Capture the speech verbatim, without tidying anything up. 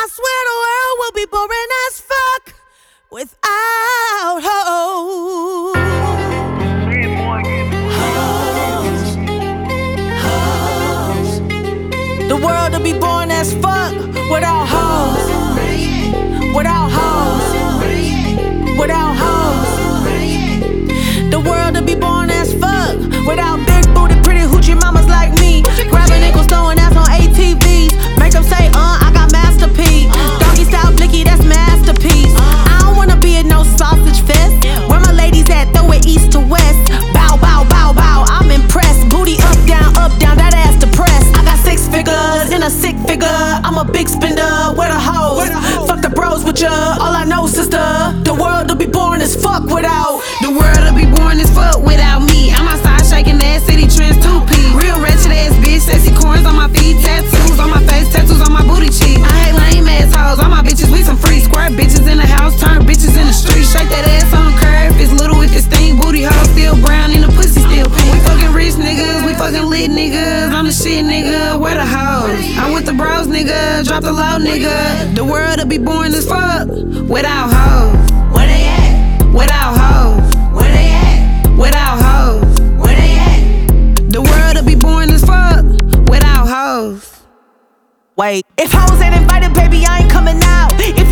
I swear the world will be boring as fuck without hoes. Hoes, hoes. The world will be boring as fuck without hoes. Without hoes. Without hoes. The world will be boring as fuck without big booty, pretty hoochie mamas like me. Grabbing ankles, throwing ass on A T Vs. Make them say, uh, I got masterpiece. Doggy style blicky, that's masterpiece. I don't wanna be in no sausage fest. Where my ladies at, throw it east to west. Bow, bow, bow, bow, I'm impressed. Booty up, down, up, down, that ass depressed. I got six figures in a sick figure. I'm a big spender, where the hoes? Fuck the bros with ya, all I know, sister. The world will be boring as fuck without. The world will be boring as fuck without me. I'm outside shaking ass, city trends two P. Real wretched ass bitch, sexy corns on my feet, tattoos on my face, tattoos on my booty cheek. I hate lame ass hoes, all my bitches we some free. Square bitches in the house, turn bitches in the street. Shake that ass on the curve, it's little if it's stink. Booty hoes still brown and the pussy still pink. We fucking rich niggas, we fucking lit niggas. I'm the shit nigga, where the hoes? I'm with the bros nigga, drop the low nigga. The world will be boring as fuck without hoes. Where they at? Without hoes. Where they at? Without hoes. Where they at? The world will be boring as fuck without hoes. Wait, if hoes ain't invited, baby, I ain't coming out. If